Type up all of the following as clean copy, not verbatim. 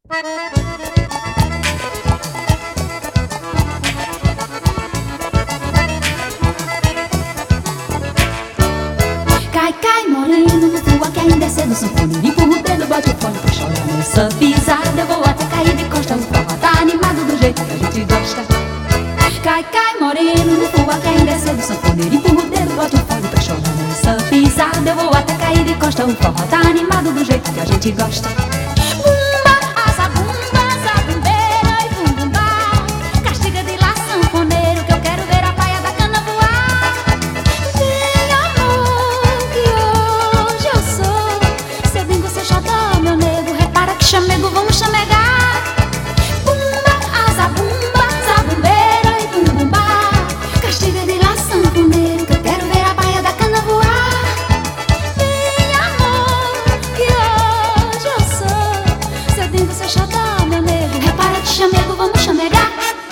Cai, cai, moreno, no tua que ainda é cedo, sanfoneiro, empurra o dedo, bate o fone pra chorar nessa pisada. Eu vou até cair de costa, o forró tá animado do jeito que a gente gosta. Cai, cai, moreno, no tua que ainda é cedo, sanfoneiro, empurra o dedo, bate o fone pra chorar nessa pisada. Eu vou até cair de costa, o forró tá animado do jeito que a gente gosta. Chamego, vamos chamegar. Bumba, asa, bumba, zabumbeira e bum, bumba. Castiga de lá, sanfoneiro, que eu quero ver a baia da cana voar. Vem, amor, que hoje eu sou cedinho, você xodó, meu nego. Repara que chamego, vamos chamegar.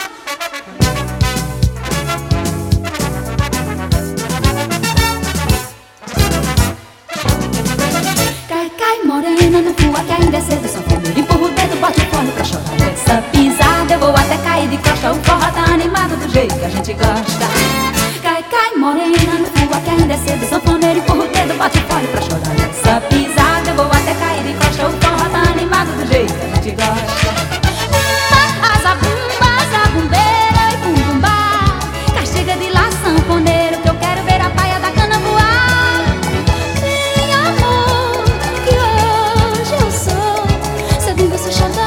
Cai, cai, morena, no fua que ainda é cedo, sanfoneiro, empurra o dedo, bate o fone pra chorar nessa pisada. Eu vou até cair de costa, o forró tá animado do jeito que a gente gosta. Cai, cai, morena, no fua que ainda é cedo, sanfoneiro, empurra o dedo, bate o fone pra chorar nessa pisada. Eu vou até cair de costa, o forró tá animado do jeito que a gente gosta. Bumba, asa, bumba, zabumbeira e bum, bumba. Castiga de lá, sanfoneiro, que eu quero ver a baia da cana voar. Vem, amor, que hoje eu sou cedinho, você xodó.